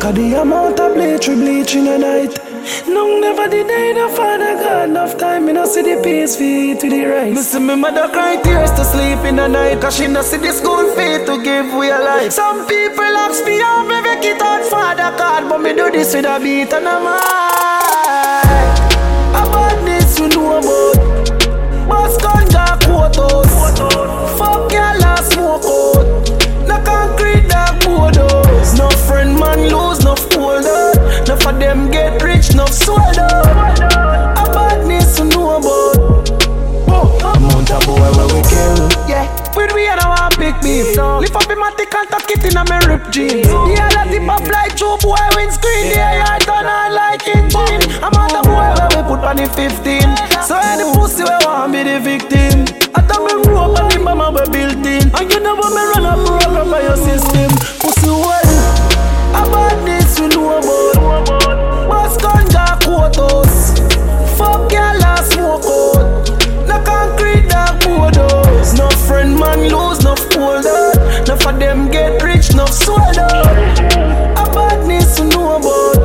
Cause the amount of bleach we bleach in the night. No, never did I the Father God enough time. Me no see the peace feed to the rice. Me see me mother cry tears to sleep in the night. Cause she no see the school fee to give we a life. Some people ask me how me make it out Father God, but me do this with a beat and a mic. About this you know about. Bus ganja quotas. Fuck y'all and smoke out. No concrete dark borders. No friend man lose, no folder. No for them get rich, no sold up. About this you know about. Amount of boy where we kill. Yeah, with we and I want big beef. Lift up in my tick and tuck it in a me rip jeans. Yeah, that tip up like Joe boy windscreen. Yeah, I turn on like engine. Amount of boy where we put on the 15. So any pussy we want be the victim. I thought me grew up and the mama we built in. And you know when me run a program by your system. Pussy well, about this you know about. Bus ganja quotas. Fuck y'all and smoke out. No concrete dark borders. No friend man lose, no folder. No for them get rich, no sold up. About this you know about.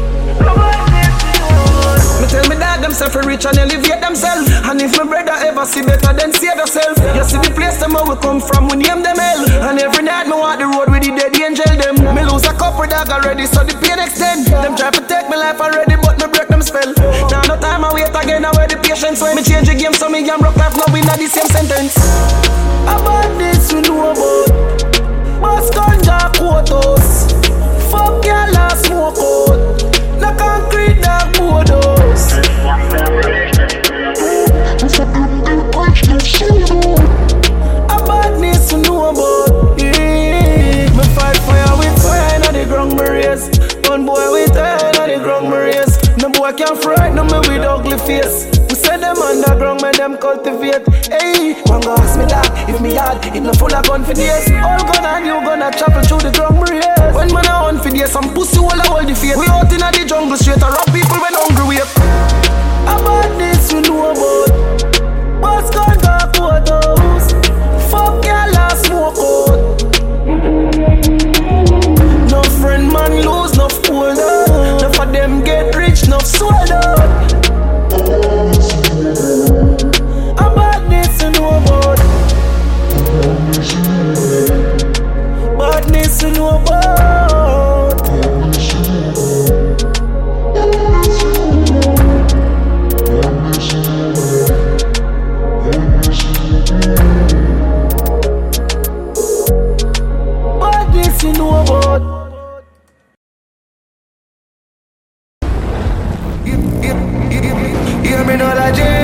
Me tell me that them self rich and elevate themselves. And if my brother ever see better, then save yourself. You see the place them where we come from, we name them hell. And every night me walk the road with the dead angel them. Me lose a couple dog already, so the pain extend. Them try to take me life already, but me break them spell. Now no time I wait again, I wear the patience. When me change the game, so me can broke life, now we not the same sentence. About this you know about. Bus ganja quotas. Fuck y'all and smoke out. No concrete dark borders. About this you know about. Yeah. Me fight fire with fire inna the ground me raise. One boy with fire inna the ground me raise. No boy can frighten me with ugly face. We send them underground, make them cultivate. Hey, one go ask me that if me hard, it no full of confidence. All gun and you gonna travel through the ground me raise. When man a hunt for days, some pussy will hold the faith. We out inna the jungle straight, a rob people when hungry wait. About this you know about. Bus ganja quotas. Fuck y'all and smoke out. No friend man lose, no folder. No for them get rich, no sold up. About this you know about. About this you know about. About this you know about. Hear me know that